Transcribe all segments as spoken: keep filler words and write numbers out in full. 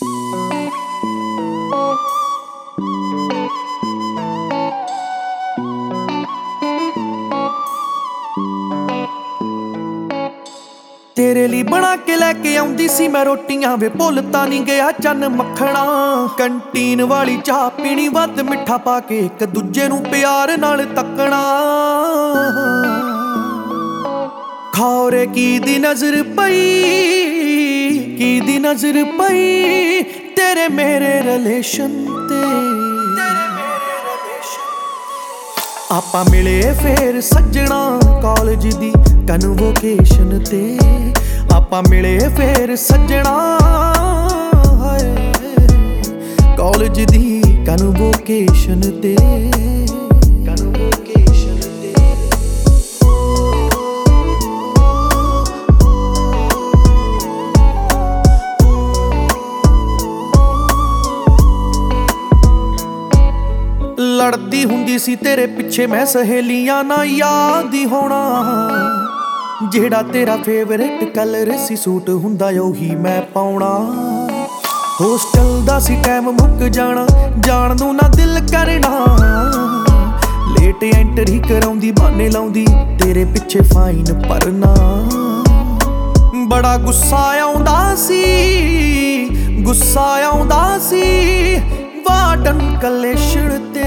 तेरे लिए बना के लैके आउंदी सी मैं रोटियां वे भुल तां नहीं गया चन्न मक्खणा। कंटीन वाली चाह पीनी वध मिठा पा के एक दूजे नूं प्यार नाल तकना। खौरे की दी नजर पई की दी नजर पई तेरे मेरे रिलेशन ते। आपां मिले फेर सज्जणा कॉलेज दी कन्वोकेशन ते। आपां मिले फेर सज्जणा कॉलेज दी कन्वोकेशन ते। कन्वोकेशन ते लड़दी हुंदी सी तेरे पिछे मैं सहेलियां ना याद ही होना। जेड़ा तेरा फेवरेट कलर सी सूट हुंदा ओही मैं पाउणा। होस्टल दा सी टाइम मुक जाना जान नूं ना दिल करना। लेट एंट्री कराउंदी बहाने लाउंदी तेरे पिछे फाइन भरना। बड़ा गुस्सा आउंदा सी गुस्सा आउंदा सी वार्डन कलेशण ते।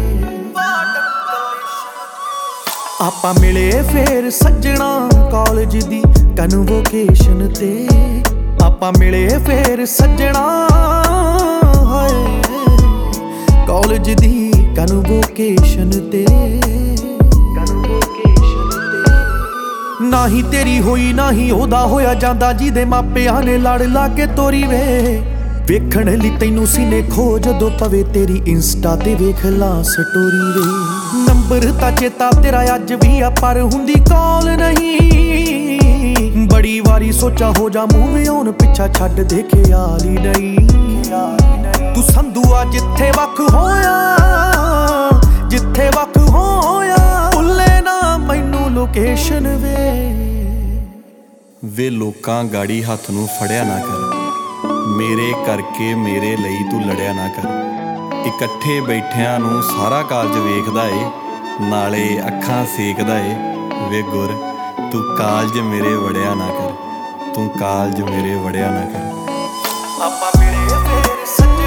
आपां मिले फेर सज्जणा कॉलेज दी कन्वोकेशन ते। आपां मिले फेर सज्जणा कॉलेज दी कन्वोकेशन ते। ना ही तेरी होई ना ही ओदा होया जांदा जिहदे मापिआं ने लड़ ला के तोरी वे। वेखण लई तैनूं सीने खो जदों पवे तेरी इंस्टा ते वेख ला स्टोरी वे। नंबर तां चेता तेरा अज भी आ पर हुंदी कॉल नहीं। बड़ी वारी सोचा हो जा मूव ऑन पिछा छड्ड दे ख्याल ही नहीं। तू संधूआ जिथे वख होया जिथे वख होया भुल्ले ना मैनू लोकेशन वे। वे लोकां गाड़ी हथ नूं फड़िया ना कर। मेरे करके मेरे ਲਈ तू लड़िया ना कर। इकट्ठे बैठिਆਂ ਨੂੰ सारा ਕਾਲਜ ਵੇਖਦਾ ਏ ਨਾਲੇ ਅੱਖਾਂ ਸੇਕਦਾ ਏ। ਵੇ ਗੁਰ ਤੂੰ ਕਾਲਜ ਮੇਰੇ ਵੜਿਆ ਨਾ ਕਰ। ਤੂੰ ਕਾਲਜ ਮੇਰੇ ਵੜਿਆ ਨਾ ਕਰ। ਆਪਾਂ ਮਿਲੇ ਫੇਰ